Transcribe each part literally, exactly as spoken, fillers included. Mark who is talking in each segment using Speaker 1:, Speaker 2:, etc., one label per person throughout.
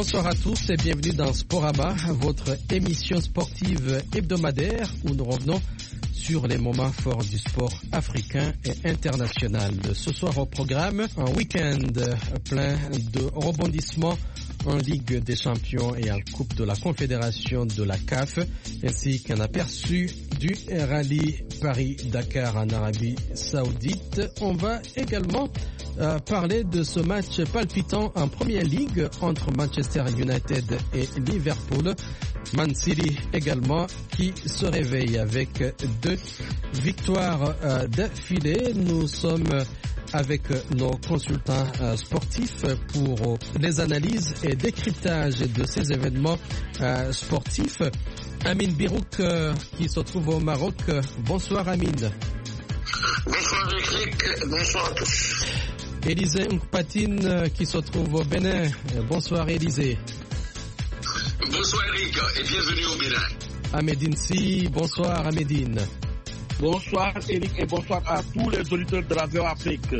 Speaker 1: Bonsoir à tous et bienvenue dans Sporama, votre émission sportive hebdomadaire où nous revenons sur les moments forts du sport africain et international. Ce soir au programme, un week-end plein de rebondissements en Ligue des Champions et en Coupe de la Confédération de la C A F, ainsi qu'un aperçu du rallye Paris-Dakar en Arabie Saoudite. On va également euh, parler de ce match palpitant en Première Ligue entre Manchester United et Liverpool. Man City également qui se réveille avec deux victoires euh, d'affilée. Nous sommes avec nos consultants euh, sportifs pour les analyses et décryptages de ces événements euh, sportifs. Amine Birouk euh, qui se trouve au Maroc. Bonsoir Amine.
Speaker 2: Bonsoir Eric, bonsoir à tous.
Speaker 1: Élisée Nkpatine euh, qui se trouve au Bénin. Bonsoir Élisée.
Speaker 2: Bonsoir Eric et bienvenue au Bénin.
Speaker 1: Amédine Si, bonsoir Amédine.
Speaker 3: Bonsoir Eric et bonsoir à tous les auditeurs de Radio Afrique.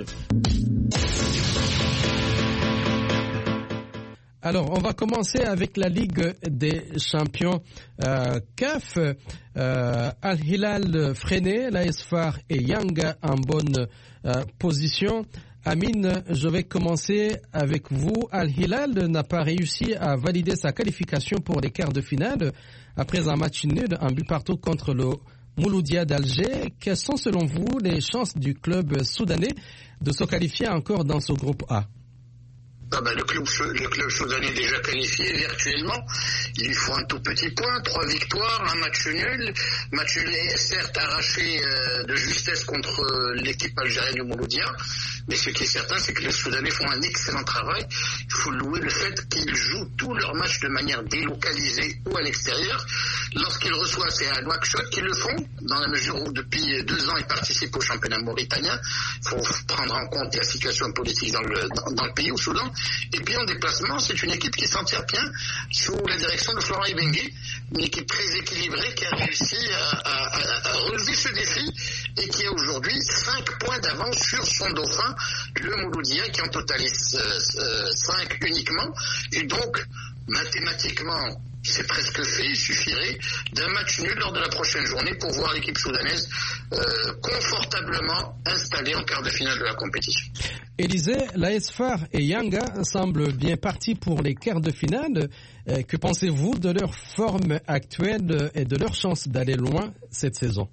Speaker 1: Alors, on va commencer avec la Ligue des Champions euh, C A F. Euh, Al-Hilal freiné, l'A S F et Yanga en bonne euh, position. Amine, je vais commencer avec vous. Al-Hilal n'a pas réussi à valider sa qualification pour les quarts de finale après un match nul, un but partout contre le Mouloudia d'Alger. Quelles sont selon vous les chances du club soudanais de se qualifier encore dans ce groupe A?
Speaker 2: Ah ben, le club, le club soudanais est déjà qualifié virtuellement. Il lui faut un tout petit point, trois victoires, un match nul. Match nul est certes arraché euh, de justesse contre euh, l'équipe algérienne du Mouloudia. Mais ce qui est certain, c'est que les Soudanais font un excellent travail. Il faut louer le fait qu'ils jouent tous leurs matchs de manière délocalisée ou à l'extérieur. Lorsqu'ils reçoivent, c'est à Nouakchott qu'ils le font, dans la mesure où depuis deux ans, ils participent au championnat mauritanien. Il faut prendre en compte la situation politique dans le, dans, dans le pays, au Soudan. Et puis en déplacement, c'est une équipe qui s'en tire bien sous la direction de Florent Ibenge, une équipe très équilibrée qui a réussi à, à, à, à relever ce défi et qui a aujourd'hui cinq points d'avance sur son dauphin, le Mouloudia, qui en totalise cinq uniquement. Et donc, mathématiquement, c'est presque fait, il suffirait d'un match nul lors de la prochaine journée pour voir l'équipe soudanaise euh, confortablement installée en quart de finale de la compétition.
Speaker 1: Élisée, l'A S F A R et Yanga semblent bien partis pour les quarts de finale. Euh, que pensez-vous de leur forme actuelle et de leur chance d'aller loin cette saison?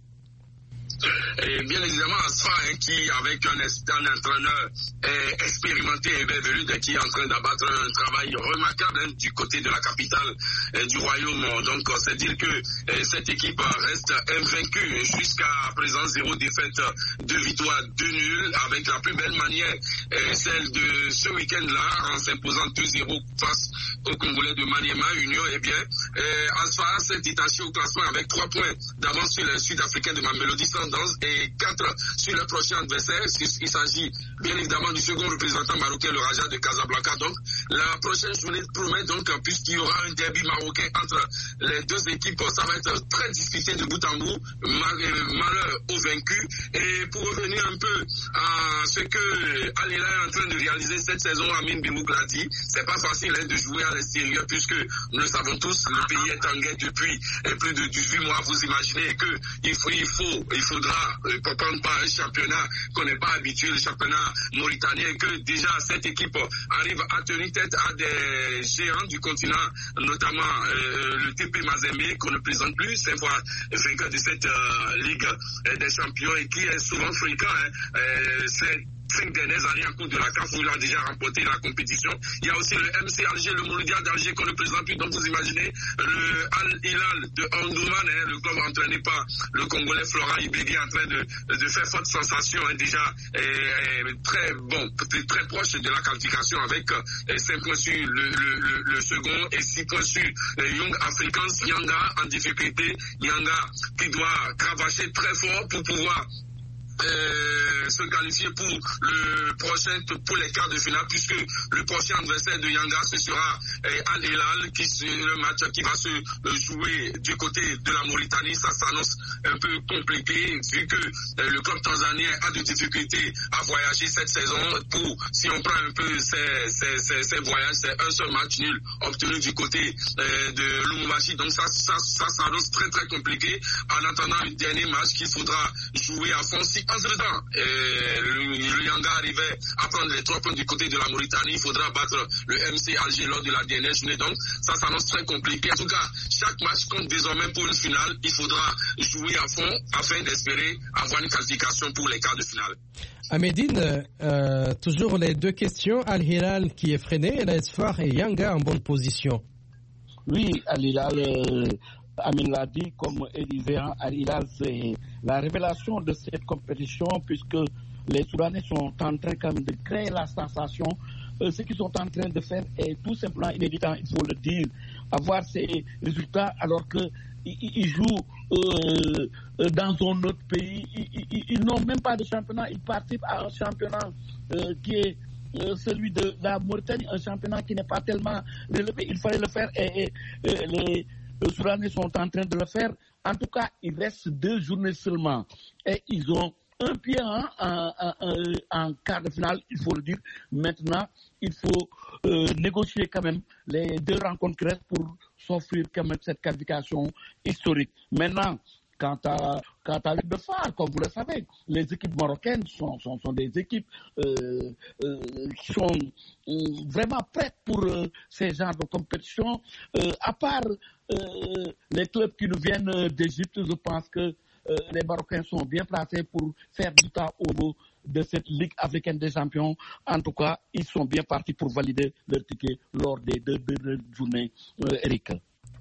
Speaker 4: Et bien évidemment, Asfa, hein, qui avec un, un entraîneur euh, expérimenté et bienvenu, qui est en train d'abattre un travail remarquable hein, du côté de la capitale euh, du royaume. Donc, c'est dire que euh, cette équipe reste invaincue jusqu'à présent, zéro défaite, deux victoires, deux nuls, avec la plus belle manière, euh, celle de ce week-end-là, en s'imposant deux zéro face au Congolais de Maniema Union. Eh bien, euh, Asfa s'est détaché au classement avec trois points d'avance sur les Sud-Africains de Mamelodi Sundowns et quatre sur le prochain adversaire. Il s'agit bien évidemment du second représentant marocain, le Raja de Casablanca. Donc, la prochaine journée promet donc, puisqu'il y aura un derby marocain entre les deux équipes, ça va être très disputé de bout en bout. Malheur aux vaincus. Et pour revenir un peu à ce que Al-Hilal est en train de réaliser cette saison, Amine Birouk l'a dit, c'est pas facile hein, de jouer à l'extérieur, puisque nous le savons tous, le pays est en guerre depuis plus de dix-huit mois. Vous imaginez que il faut, il faut, il faudra euh, prendre pas un championnat qu'on n'est pas habitué, le championnat mauritanien, que déjà cette équipe arrive à tenir tête à des géants du continent, notamment euh, le T P Mazembe, qu'on ne présente plus, cinq fois vainqueur de cette euh, Ligue des champions et qui est souvent fréquent. Hein, euh, c'est cinq dernières années en cours de la C A F où il a déjà remporté la compétition. Il y a aussi le M C Alger, le Mouloudia d'Alger qu'on ne présente plus. Donc vous imaginez le Al-Hilal de Omdurman, hein, le club entraîné par le Congolais Florent Ibenge en train de, de faire forte sensation, hein, déjà euh, très bon, très, très proche de la qualification avec euh, cinq points sur le, le, le, le second et six points sur euh, Young Africans. Yanga en difficulté, Yanga qui doit cravacher très fort pour pouvoir euh, se qualifier pour le prochain, pour les quarts de finale, puisque le prochain adversaire de Yanga, ce sera euh, Al Hilal, qui c'est le match qui va se euh, jouer du côté de la Mauritanie. Ça s'annonce un peu compliqué, vu que euh, le club tanzanien a des difficultés à voyager cette saison. Pour, si on prend un peu ces, ces, ces, ces voyages, c'est un seul match nul obtenu du côté euh, de Lubumbashi. Donc ça, ça, ça s'annonce très très compliqué. En attendant le dernier match qu'il faudra jouer à fond. Si entre-temps, euh, le, le Yanga arrivait à prendre les trois points du côté de la Mauritanie, il faudra battre le M C Alger lors de la dernière journée. Donc ça s'annonce très compliqué. En tout cas, chaque match compte désormais pour une finale. Il faudra jouer à fond afin d'espérer avoir une qualification pour les quarts de finale.
Speaker 1: À Médine, euh, toujours les deux questions. Al Hilal qui est freiné, l'A S F A R et Yanga en bonne position.
Speaker 3: Oui, Al Hilal, euh, Amin l'a dit, comme il disait, Al Hilal, c'est la révélation de cette compétition, puisque les Soudanais sont en train quand même de créer la sensation. Euh, ce qu'ils sont en train de faire est tout simplement inédit, il faut le dire. Avoir ces résultats alors qu'ils ils jouent euh, dans un autre pays, ils, ils, ils n'ont même pas de championnat, ils participent à un championnat euh, qui est euh, celui de la Mauritanie, un championnat qui n'est pas tellement relevé. Il fallait le faire et, et, et les, les Soudanais sont en train de le faire. En tout cas, il reste deux journées seulement et ils ont un pied en, en, en, en quart de finale, il faut le dire. Maintenant, il faut euh, négocier quand même les deux rencontres qui restent pour s'offrir quand même cette qualification historique. Maintenant, quant à, quant à l'équipe de F A R, comme vous le savez, les équipes marocaines sont, sont, sont des équipes euh, euh, qui sont euh, vraiment prêtes pour euh, ces genres de compétition. Euh, à part euh, les clubs qui nous viennent d'Égypte, je pense que Euh, les Marocains sont bien placés pour faire du temps au niveau de cette Ligue africaine des champions. En tout cas, ils sont bien partis pour valider leur ticket lors des deux, deux, deux journées, euh, Eric.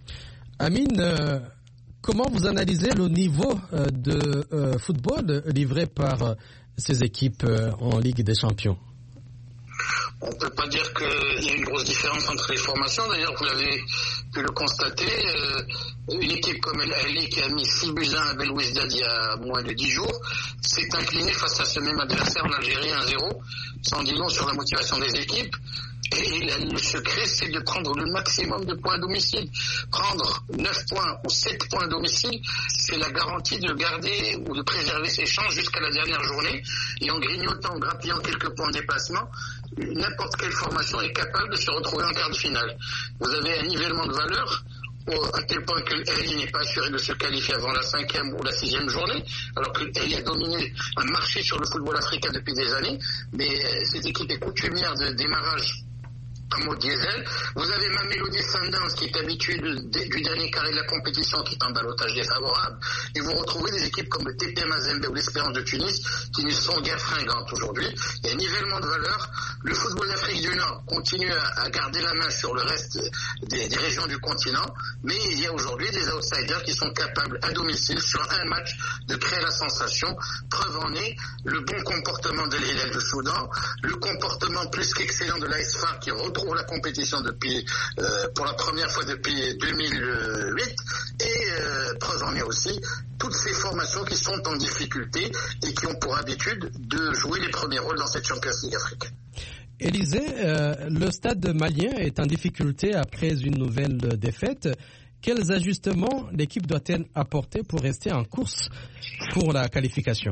Speaker 1: Amine, euh, comment vous analysez le niveau euh, de euh, football livré par euh, ces équipes euh, en Ligue des champions?
Speaker 2: On ne peut pas dire qu'il y a une grosse différence entre les formations. D'ailleurs, vous l'avez pu le constater. Euh, une équipe comme El Ahly qui a mis six buts à un à Belouizdad il y a moins de dix jours s'est inclinée face à ce même adversaire en Algérie un zéro. Ça en dit long sur la motivation des équipes. Et le secret, c'est de prendre le maximum de points à domicile. Prendre neuf points ou sept points à domicile, c'est la garantie de garder ou de préserver ses chances jusqu'à la dernière journée. Et en grignotant, en grappillant quelques points de déplacement, n'importe quelle formation est capable de se retrouver en quart de finale. Vous avez un nivellement de valeur à tel point que l'A n'est pas assuré de se qualifier avant la cinquième ou la sixième journée, alors que l'A a dominé un marché sur le football africain depuis des années. Mais cette équipe est coutumière de démarrage en mode diesel. Vous avez Mamelodi Sundowns qui est habitué du, du dernier carré de la compétition, qui est en ballottage défavorable. Et vous retrouvez des équipes comme le T P Mazembe ou l'Espérance de Tunis qui ne sont guère fringantes aujourd'hui. Il y a un nivellement de valeur. Le football d'Afrique du Nord continue à, à garder la main sur le reste des, des régions du continent, mais il y a aujourd'hui des outsiders qui sont capables à domicile sur un match de créer la sensation. Preuve en est le bon comportement de l'Hilal du Soudan, le comportement plus qu'excellent de l'A S F A R qui retrouve la compétition depuis euh, pour la première fois depuis deux mille huit et euh, preuve en est aussi toutes ces formations qui sont en difficulté et qui ont pour habitude de jouer les premiers rôles dans cette Champions League africaine.
Speaker 1: Élisée, euh, le stade malien est en difficulté après une nouvelle défaite. Quels ajustements l'équipe doit-elle apporter pour rester en course pour la qualification?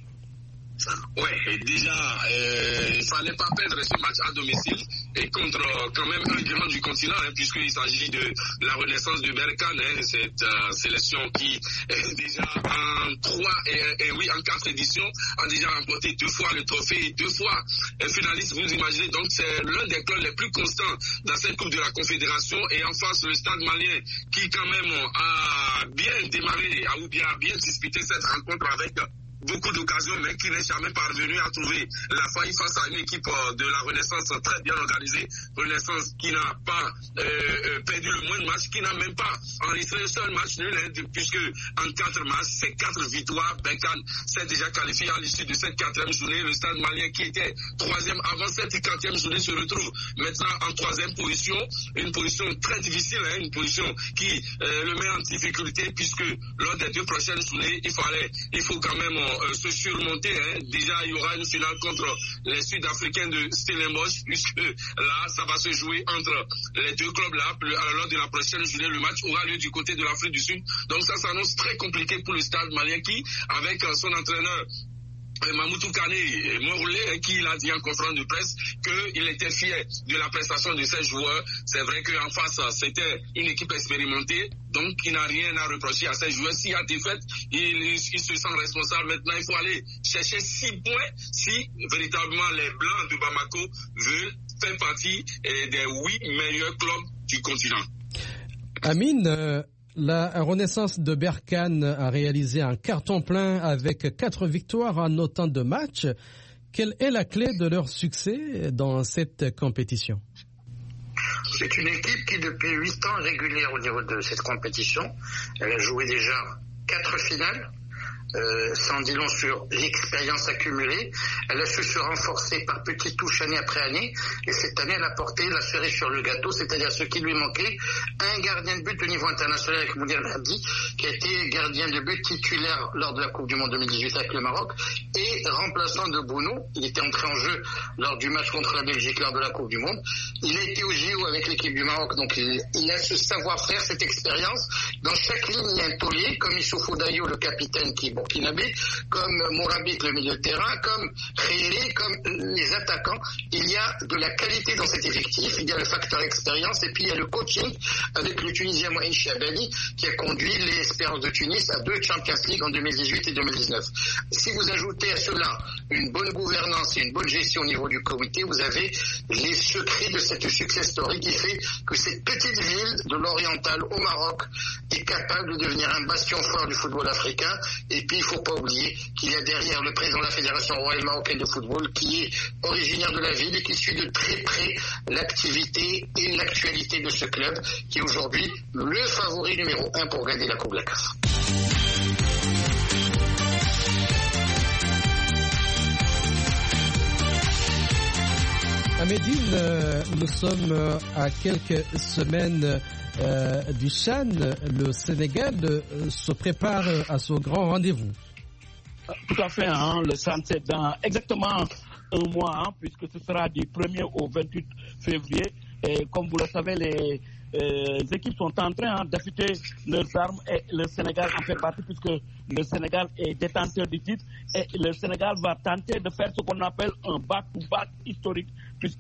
Speaker 4: Ouais, déjà, euh, il ne fallait pas perdre ce match à domicile et contre euh, quand même un grand du continent, hein, puisqu'il s'agit de la renaissance de Berkane, hein, cette euh, sélection qui est déjà en trois et, et oui en quatre éditions a déjà remporté deux fois le trophée et deux fois euh, finaliste. Vous imaginez, donc c'est l'un des clubs les plus constants dans cette Coupe de la Confédération, et en face le Stade malien qui quand même a bien démarré, a ou bien a bien disputé cette rencontre avec beaucoup d'occasions, mais qui n'est jamais parvenu à trouver la faille face à une équipe de la Renaissance très bien organisée. Renaissance qui n'a pas euh, perdu le moins de matchs, qui n'a même pas enregistré un seul match nul, hein, puisque en quatre matchs, c'est quatre victoires. Berkane s'est déjà qualifié à l'issue de cette quatrième journée. Le Stade malien qui était troisième avant cette quatrième journée se retrouve maintenant en troisième position. Une position très difficile, hein, une position qui euh, le met en difficulté, puisque lors des deux prochaines journées, il fallait, il faut quand même euh, se surmonter. Hein. Déjà, il y aura une finale contre les Sud-Africains de Stellenbosch, puisque là, ça va se jouer entre les deux clubs-là. Lors de la prochaine journée, le match aura lieu du côté de l'Afrique du Sud. Donc ça s'annonce très compliqué pour le Stade malien qui, avec euh, son entraîneur, Mamoutou Kane Morolé, qui l'a dit en conférence de presse qu'il était fier de la prestation de ses joueurs. C'est vrai qu'en face, c'était une équipe expérimentée, donc il n'a rien à reprocher à ses joueurs. S'il y a défaite, il, il se sent responsable. Maintenant, il faut aller chercher six points si véritablement les Blancs de Bamako veulent faire partie eh, des huit meilleurs clubs du continent.
Speaker 1: Amine, euh... la Renaissance de Berkane a réalisé un carton plein avec quatre victoires en autant de matchs. Quelle est la clé de leur succès dans cette compétition?
Speaker 2: C'est une équipe qui depuis huit ans est régulière au niveau de cette compétition. Elle a joué déjà quatre finales. Euh, sans dire long sur l'expérience accumulée. Elle a su se renforcer par petites touches année après année, et cette année elle a porté la cerise sur le gâteau, c'est-à-dire ce qui lui manquait, un gardien de but au niveau international avec Mounir Mahdi, qui a été gardien de but titulaire lors de la Coupe du Monde deux mille dix-huit avec le Maroc, et remplaçant de Bounou. Il était entré en jeu lors du match contre la Belgique lors de la Coupe du Monde. Il a été au J O avec l'équipe du Maroc, donc il, il a ce savoir-faire, cette expérience. Dans chaque ligne, il y a un taulier, comme Issoufou Dayo, le capitaine qui burkinabé, comme Morabit, le milieu de terrain, comme Khayri, comme les attaquants. Il y a de la qualité dans cet effectif, il y a le facteur expérience, et puis il y a le coaching avec le Tunisien Mohamed Chabani qui a conduit les Espérances de Tunis à deux Champions League en deux mille dix-huit et deux mille dix-neuf. Si vous ajoutez à cela une bonne gouvernance et une bonne gestion au niveau du comité, vous avez les secrets de cette success story qui fait que cette petite ville de l'Oriental au Maroc est capable de devenir un bastion fort du football africain. Et puis il ne faut pas oublier qu'il y a derrière le président de la Fédération royale marocaine de football qui est originaire de la ville et qui suit de très près l'activité et l'actualité de ce club qui est aujourd'hui le favori numéro un pour gagner la Coupe de la C A F.
Speaker 1: À Médine, euh, nous sommes euh, à quelques semaines euh, du CHAN. Le Sénégal euh, se prépare à ce grand rendez-vous.
Speaker 3: Tout à fait, hein, le CHAN c'est dans exactement un mois, hein, puisque ce sera du premier au vingt-huit février. Et comme vous le savez, les euh, équipes sont en train hein, d'affûter leurs armes et le Sénégal en fait partie puisque le Sénégal est détenteur du titre et le Sénégal va tenter de faire ce qu'on appelle un back-to-back historique puisque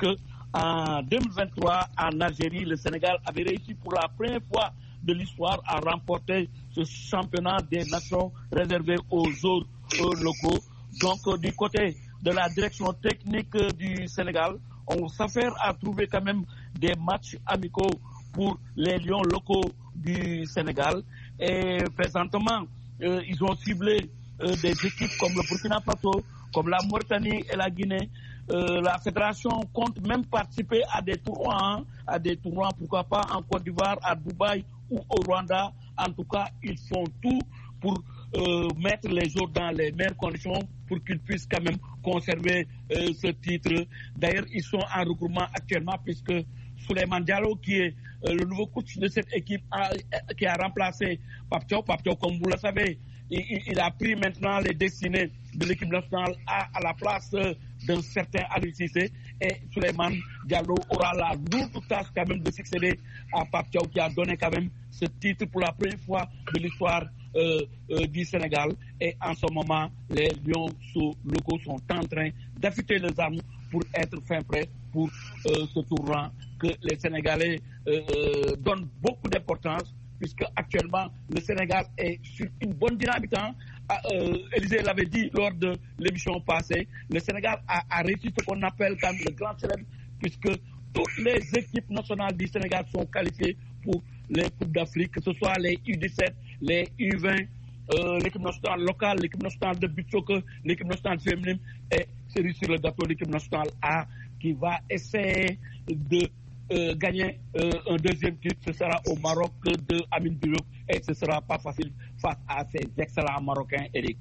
Speaker 3: en deux mille vingt-trois en Algérie, le Sénégal avait réussi pour la première fois de l'histoire à remporter ce championnat des nations réservé aux autres locaux. Donc euh, du côté de la direction technique euh, du Sénégal, on s'affaire à trouver quand même des matchs amicaux pour les lions locaux du Sénégal. Et présentement, euh, ils ont ciblé euh, des équipes comme le Burkina Faso, comme la Mauritanie et la Guinée. Euh, la fédération compte même participer à des tournois, hein, à des tournois, pourquoi pas en Côte d'Ivoire, à Dubaï ou au Rwanda. En tout cas, ils font tout pour euh, mettre les joueurs dans les meilleures conditions pour qu'ils puissent quand même conserver euh, ce titre. D'ailleurs, ils sont en regroupement actuellement puisque Souleymane Diallo, qui est euh, le nouveau coach de cette équipe, a, qui a remplacé Pape Thiaw. Pape Thiaw, comme vous le savez, il, il a pris maintenant les destinées de l'équipe nationale à, à la place euh, d'un certain Aliou Cissé. Et Souleymane Diallo aura la lourde tâche quand même de succéder à Pape Thiaw, qui a donné quand même ce titre pour la première fois de l'histoire euh, euh, du Sénégal. Et en ce moment, les lions locaux sont en train d'affûter les armes pour être fin prêts pour euh, ce tournoi que les Sénégalais euh, donnent beaucoup d'importance puisque actuellement le Sénégal est sur une bonne dynamique. Hein. Euh, Élisée l'avait dit lors de l'émission passée, le Sénégal a, a réussi ce qu'on appelle quand même le grand chelem puisque toutes les équipes nationales du Sénégal sont qualifiées pour les Coupes d'Afrique, que ce soit les U dix-sept, les U vingt, euh, l'équipe nationale locale, l'équipe nationale de beach soccer, l'équipe nationale féminine et celui sur le gâteau, l'équipe nationale A qui va essayer de euh, gagner euh, un deuxième titre. Ce sera au Maroc de Amine Diop et ce ne sera pas facile face à ces excellents Marocains, Eric.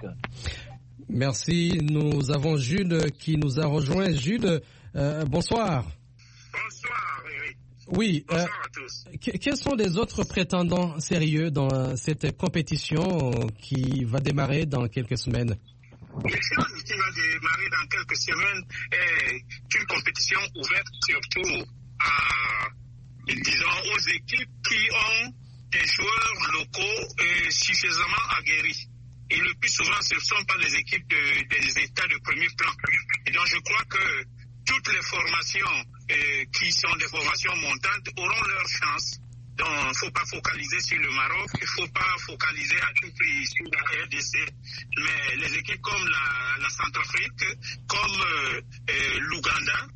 Speaker 1: Merci. Nous avons Jules qui nous a rejoint. Jules, euh, bonsoir.
Speaker 4: Bonsoir, oui, oui.
Speaker 1: Oui.
Speaker 4: Bonsoir
Speaker 1: euh,
Speaker 4: à tous.
Speaker 1: que, quels sont les autres prétendants sérieux dans cette compétition qui va démarrer dans quelques semaines?
Speaker 2: L'échelon qui va démarrer dans quelques semaines est une compétition ouverte surtout à, disons, aux équipes qui ont des joueurs locaux euh, suffisamment aguerris. Et le plus souvent, ce ne sont pas les équipes de, des États de premier plan. Et donc, je crois que toutes les formations euh, qui sont des formations montantes auront leur chance. Donc, il ne faut pas focaliser sur le Maroc, il ne faut pas focaliser à tout prix sur la R D C. Mais les équipes comme la, la Centrafrique, comme euh, euh, l'Ouganda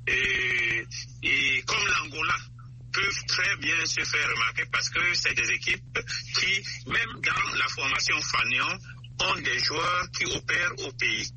Speaker 2: et, et comme l'Angola, peuvent très bien se faire remarquer parce que c'est des équipes qui, même dans la formation Fanion, ont des joueurs qui opèrent au pays.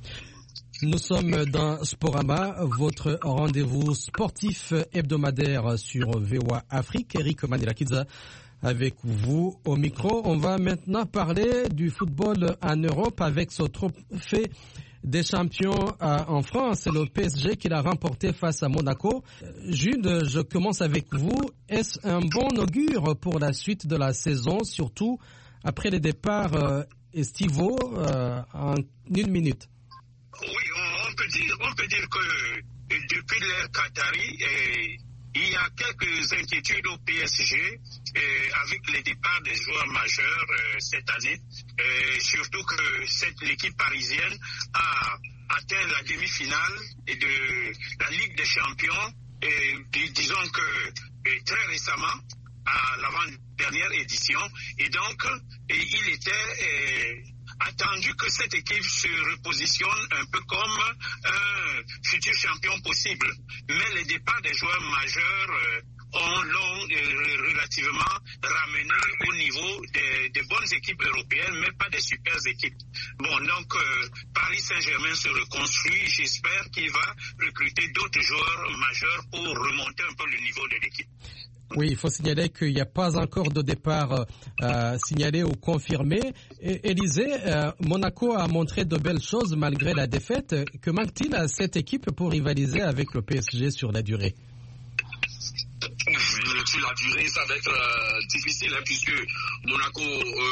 Speaker 1: Nous sommes dans Sporama, votre rendez-vous sportif hebdomadaire sur V O A Afrique. Eric Manilakidza avec vous au micro. On va maintenant parler du football en Europe avec ce trophée des champions euh, en France. C'est le P S G qui l'a remporté face à Monaco. Jude, je commence avec vous. Est-ce un bon augure pour la suite de la saison, surtout après les départs euh, estivaux euh, en une minute?
Speaker 2: Oui, on, on peut dire, on peut dire que depuis l'ère Qatari, eh, il y a quelques inquiétudes au P S G eh, avec les départs des joueurs majeurs eh, cette année. Eh, surtout que cette l'équipe parisienne a atteint la demi-finale de la Ligue des Champions. Et disons que et très récemment, à l'avant-dernière édition, et donc et il était eh, attendu que cette équipe se repositionne un peu comme un futur champion possible. Mais les départs des joueurs majeurs euh, ont l'ont euh, relativement ramené au niveau des, des bonnes équipes européennes, mais pas des super équipes. Bon, donc euh, Paris Saint-Germain se reconstruit. J'espère qu'il va recruter d'autres joueurs majeurs pour remonter un peu le niveau de l'équipe.
Speaker 1: Oui, il faut signaler qu'il n'y a pas encore de départ euh, signalé ou confirmé. Et, Élisée, euh, Monaco a montré de belles choses malgré la défaite. Que manque-t-il à cette équipe pour rivaliser avec le P S G sur la durée?
Speaker 4: Sur la durée, ça va être euh, difficile hein, puisque Monaco,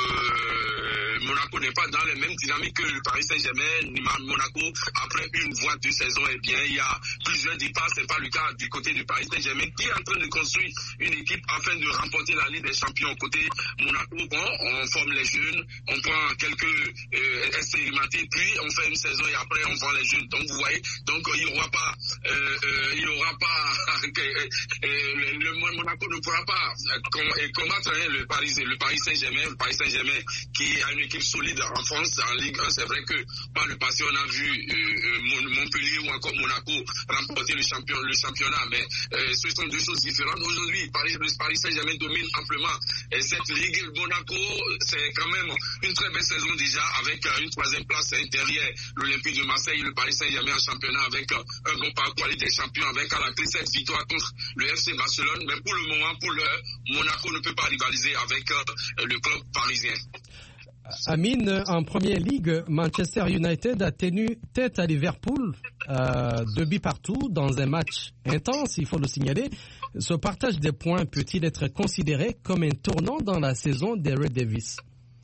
Speaker 4: euh, Monaco n'est pas dans les mêmes dynamiques que le Paris Saint-Germain. Monaco, après une voire deux saisons, eh bien, il y a plusieurs départs. C'est pas le cas du côté du Paris Saint-Germain qui est en train de construire une équipe afin de remporter la Ligue des Champions. Côté Monaco, bon, on forme les jeunes, on prend quelques euh, expérimentés, puis on fait une saison et après on vend les jeunes. Donc vous voyez, donc il n'y aura pas, euh, euh, il y aura pas euh, euh, le, le Monaco ne pourra pas euh, combattre hein, le Paris, le Paris Saint-Germain, le Paris Saint-Germain qui a une équipe solide en France, en Ligue un. C'est vrai que par le passé on a vu euh, Montpellier ou encore Monaco remporter le champion, le championnat, mais euh, ce sont deux choses différentes. Aujourd'hui, Paris, le Paris Saint-Germain domine amplement et cette Ligue. Monaco, c'est quand même une très belle saison déjà avec euh, une troisième place derrière l'Olympique de Marseille, le Paris Saint-Germain en championnat avec euh, un bon parcours à Ligue des Champions avec à la clé cette victoire contre le F C Barcelone. Mais pour le moment, pour l'heure, Monaco ne peut pas rivaliser avec euh, le club parisien.
Speaker 1: Amine, en première ligue, Manchester United a tenu tête à Liverpool, euh, deux buts partout dans un match intense, il faut le signaler. Ce partage des points peut-il être considéré comme un tournant dans la saison des Red Devils?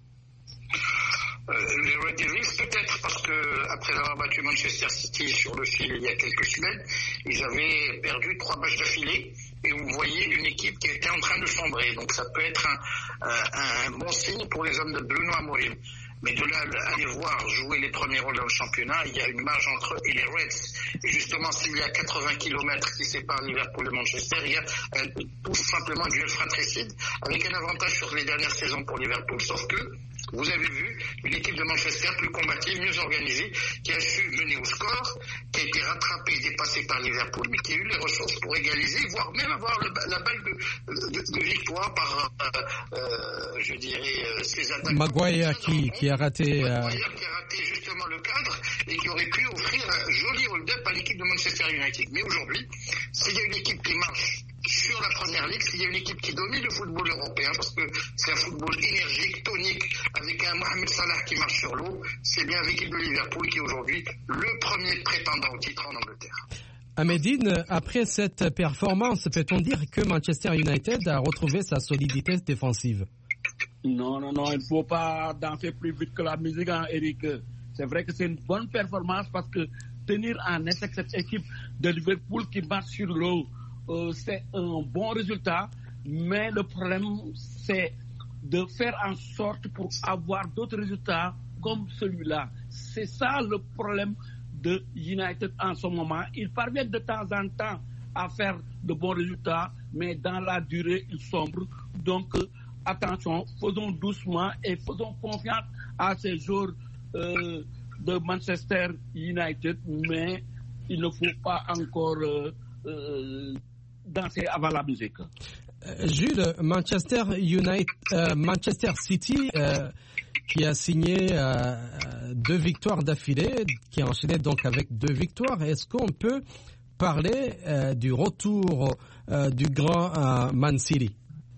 Speaker 2: Euh, les Red Devils, peut-être parce que après avoir battu Manchester City sur le fil il y a quelques semaines, ils avaient perdu trois matchs d'affilée et vous voyez une équipe qui était en train de sombrer. Donc ça peut être un, un, un bon signe pour les hommes de Bruno Amorim. Mais de là à aller voir jouer les premiers rôles dans le championnat, il y a une marge entre eux et les Reds. Et justement, s'il y a quatre-vingts kilomètres qui séparent Liverpool et Manchester, il y a un, tout simplement un duel fratricide avec un avantage sur les dernières saisons pour Liverpool. Sauf que vous avez vu une équipe de Manchester plus combative, mieux organisée, qui a su mener au score, qui a été rattrapée, dépassée par Liverpool, mais qui a eu les ressources pour égaliser, voire même avoir le, la balle de, de, de victoire par, euh, euh, je dirais, euh, ses attaques.
Speaker 1: Maguire qui, qui a raté... Euh...
Speaker 2: Maguire qui a raté justement le cadre et qui aurait pu offrir un joli hold-up à l'équipe de Manchester United. Mais aujourd'hui, s'il y a une équipe qui marche sur la première ligue, s'il y a une équipe qui domine le football européen, parce que c'est un football énergique, tonique, avec un Mohamed Salah qui marche sur l'eau, c'est bien l'équipe de Liverpool qui est aujourd'hui le premier prétendant au titre en Angleterre.
Speaker 1: Amédine, après cette performance, peut-on dire que Manchester United a retrouvé sa solidité défensive?
Speaker 3: Non, non, non, il ne faut pas danser plus vite que la musique, hein, Eric. C'est vrai que c'est une bonne performance parce que tenir en échec cette équipe de Liverpool qui marche sur l'eau, euh, c'est un bon résultat. Mais le problème, c'est de faire en sorte pour avoir d'autres résultats comme celui-là. C'est ça le problème de United en ce moment. Ils parviennent de temps en temps à faire de bons résultats, mais dans la durée, ils sombrent. Donc, euh, attention, faisons doucement et faisons confiance à ces joueurs euh, de Manchester United, mais il ne faut pas encore euh, euh, danser avant la musique.
Speaker 1: Euh, Jules, Manchester United, euh, Manchester City, euh, qui a signé euh, deux victoires d'affilée, qui a enchaîné donc avec deux victoires. Est-ce qu'on peut parler euh, du retour euh, du grand euh, Man City?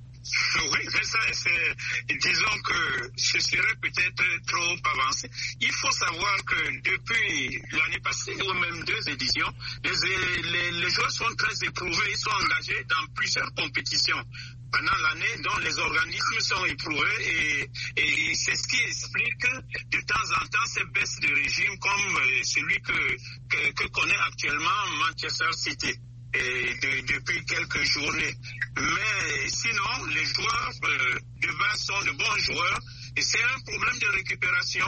Speaker 2: Oui, c'est ça. C'est, disons que ce serait peut-être trop avancé. Il faut savoir que depuis l'année passée, ou même deux éditions, les, les, les joueurs sont très éprouvés, ils sont engagés dans plusieurs compétitions pendant l'année, dont les organismes sont éprouvés et, et c'est ce qui explique de temps en temps ces baisses de régime comme celui que, que, que connaît actuellement Manchester City. Et de, depuis quelques journées. Mais sinon, les joueurs euh, de base sont de bons joueurs et c'est un problème de récupération.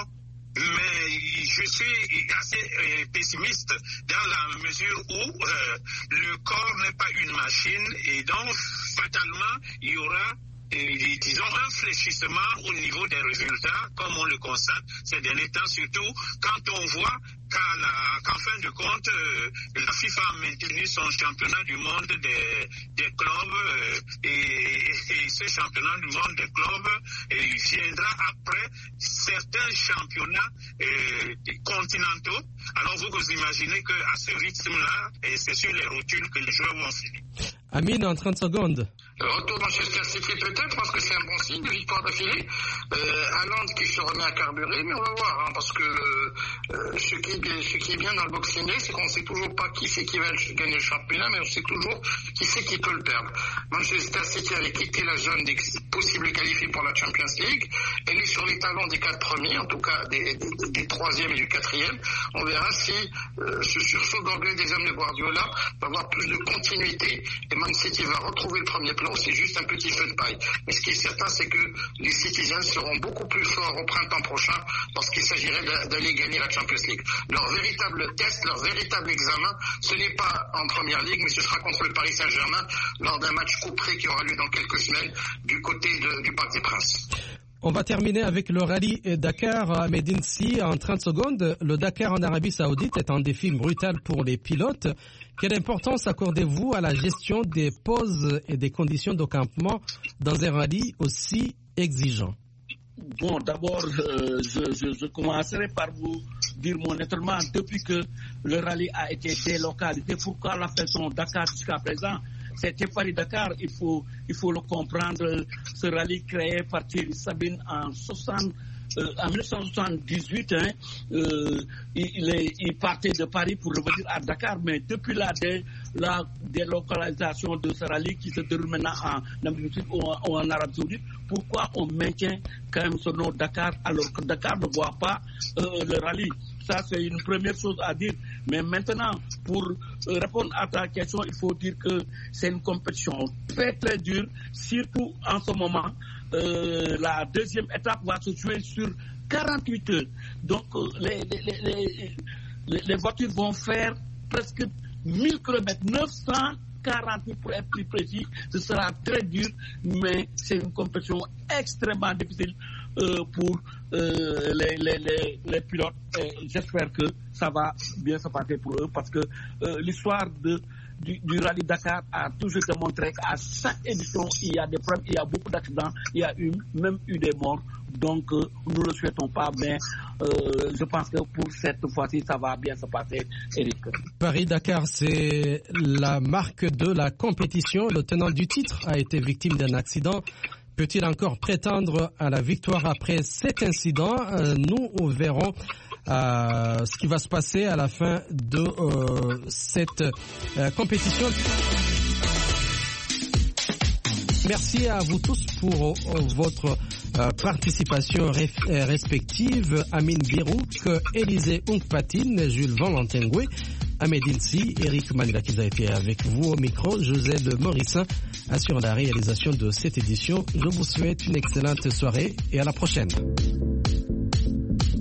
Speaker 2: Mais je suis assez euh, pessimiste dans la mesure où euh, le corps n'est pas une machine et donc fatalement il y aura Et, disons un fléchissement au niveau des résultats, comme on le constate ces derniers temps, surtout quand on voit qu'à la, qu'en fin de compte, euh, la FIFA a maintenu son championnat du monde des, des clubs euh, et, et ce championnat du monde des clubs euh, viendra après certains championnats euh, continentaux. Alors vous vous imaginez qu'à ce rythme-là, et c'est sur les rotules que les joueurs vont finir.
Speaker 1: Amine, en trente secondes.
Speaker 2: Le retour Manchester City peut-être, parce que c'est un bon signe de victoire d'affilée. Euh, Haaland qui se remet à carburer, mais on va voir, hein, parce que euh, ce, qui est, ce qui est bien dans le boxing day, c'est qu'on ne sait toujours pas qui c'est qui va gagner le championnat, mais on sait toujours qui c'est qui peut le perdre. Manchester City avait quitté la zone des possibles qualifiés pour la Champions League. Elle est sur les talons des quatre premiers, en tout cas des, des, des troisième et du quatrième. On verra si euh, ce sursaut d'orgueil des hommes de Guardiola va avoir plus de continuité et Man City va retrouver le premier plan. C'est juste un petit feu de paille. Mais ce qui est certain, c'est que les Citizens seront beaucoup plus forts au printemps prochain lorsqu'il s'agirait d'aller gagner la Champions League. Leur véritable test, leur véritable examen, ce n'est pas en Première Ligue, mais ce sera contre le Paris Saint-Germain lors d'un match couperé qui aura lieu dans quelques semaines du côté de, du Parc des Princes.
Speaker 1: On va terminer avec le rallye Dakar à Médine Si en trente secondes. Le Dakar en Arabie Saoudite est un défi brutal pour les pilotes. Quelle importance accordez-vous à la gestion des pauses et des conditions de campement dans un rallye aussi exigeant?
Speaker 3: Bon, d'abord, euh, je, je, je commencerai par vous dire mon étonnement depuis que le rallye a été délocalisé. Pourquoi la façon Dakar jusqu'à présent? C'était Paris-Dakar, il faut, il faut le comprendre. Ce rallye créé par Thierry Sabine en, soixante, euh, en mille neuf cent soixante-dix-huit, hein, euh, il, est, il partait de Paris pour revenir à Dakar, mais depuis la, dé, la délocalisation de ce rallye qui se déroule maintenant en Amérique du Sud ou en, ou en Arabie Saoudite, pourquoi on maintient quand même ce nom Dakar alors que Dakar ne voit pas euh, le rallye? Ça, c'est une première chose à dire. Mais maintenant, pour répondre à ta question, il faut dire que c'est une compétition très, très dure, surtout en ce moment. Euh, la deuxième étape va se jouer sur quarante-huit heures. Donc, les, les, les, les, les voitures vont faire presque mille kilomètres, neuf cent quarante-huit pour être plus précis. Ce sera très dur, mais c'est une compétition extrêmement difficile euh, pour euh, les, les, les, les pilotes. Et j'espère que ça va bien se passer pour eux parce que euh, l'histoire de Du, du rallye Dakar a toujours démontré qu'à chaque édition, il y a des problèmes, il y a beaucoup d'accidents, il y a eu, même eu des morts. Donc, euh, nous ne le souhaitons pas, mais euh, je pense que pour cette fois-ci, ça va bien se passer, Eric.
Speaker 1: Paris-Dakar, c'est la marque de la compétition. Le tenant du titre a été victime d'un accident. Peut-il encore prétendre à la victoire après cet incident? euh, Nous verrons euh, ce qui va se passer à la fin de euh, cette euh, compétition. Merci à vous tous pour euh, votre Euh, participation ref- euh, respective, Amine Birouk, Élisée Onkpatine, Jules Valentin Goué, Ahmed Ilsi, Eric Manila qui a été avec vous au micro, José de Morissin assure la réalisation de cette édition. Je vous souhaite une excellente soirée et à la prochaine.